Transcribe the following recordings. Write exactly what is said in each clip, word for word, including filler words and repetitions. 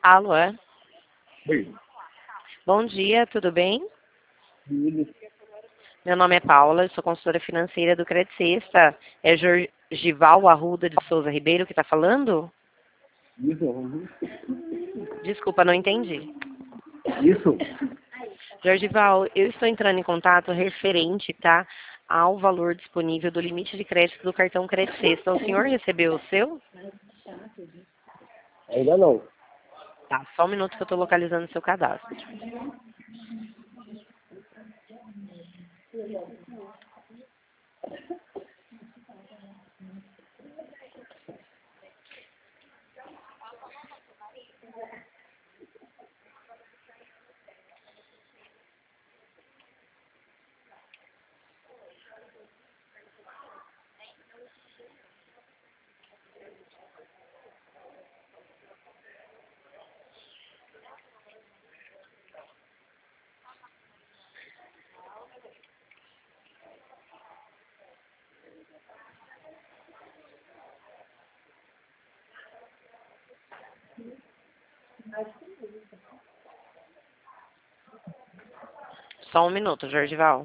Alô, é? Oi. Bom dia, tudo bem? Tudo. Meu nome é Paula, eu sou consultora financeira do Credit Sexta. É Jorgival Arruda de Souza Ribeiro que está falando? Isso. Uhum. Desculpa, não entendi. Isso. Jorgival, eu estou entrando em contato referente, tá, ao valor disponível do limite de crédito do cartão Credit Sexta. O senhor recebeu o seu? Ainda não. Tá, só um minuto que eu estou localizando o seu cadastro. Só um minuto, Jorgival.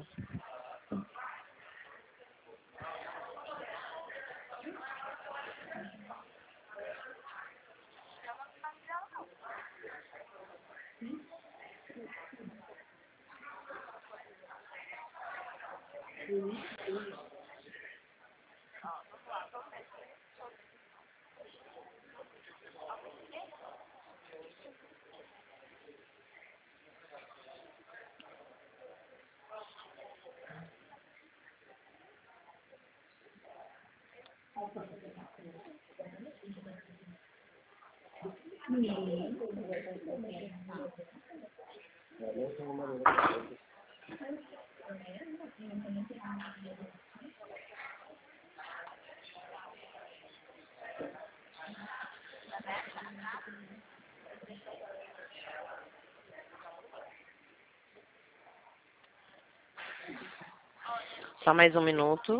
Só mais um minuto.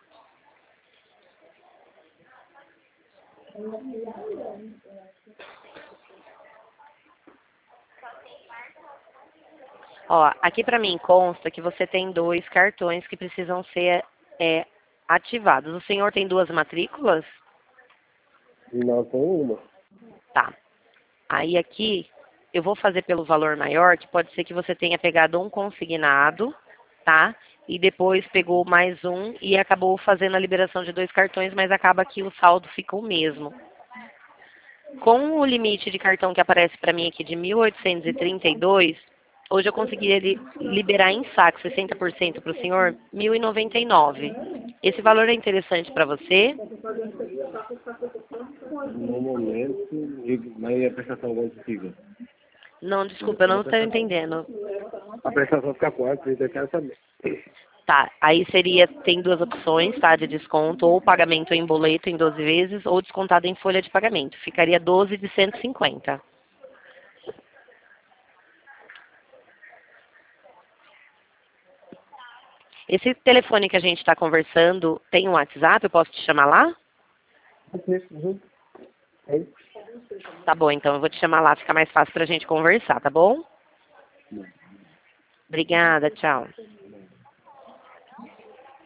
Ó, aqui para mim consta que você tem dois cartões que precisam ser é, ativados. O senhor tem duas matrículas? Não tem uma. Tá. Aí aqui eu vou fazer pelo valor maior, que pode ser que você tenha pegado um consignado, tá? E depois pegou mais um e acabou fazendo a liberação de dois cartões, mas acaba que o saldo fica o mesmo. Com o limite de cartão que aparece para mim aqui de mil oitocentos e trinta e dois, hoje eu consegui li- liberar em saque sessenta por cento para o senhor, mil e noventa e nove. Esse valor é interessante para você? No momento, e- mas a prestação quanto fica? Não, desculpa, eu não estou entendendo. A prestação fica quanto? Eu quero saber. Tá, aí seria, tem duas opções, tá, de desconto, ou pagamento em boleto em doze vezes, ou descontado em folha de pagamento. Ficaria doze de cento e cinquenta. Esse telefone que a gente está conversando tem um WhatsApp, eu posso te chamar lá? Uhum. É. Tá bom, então eu vou te chamar lá, fica mais fácil pra gente conversar, tá bom? Obrigada, tchau.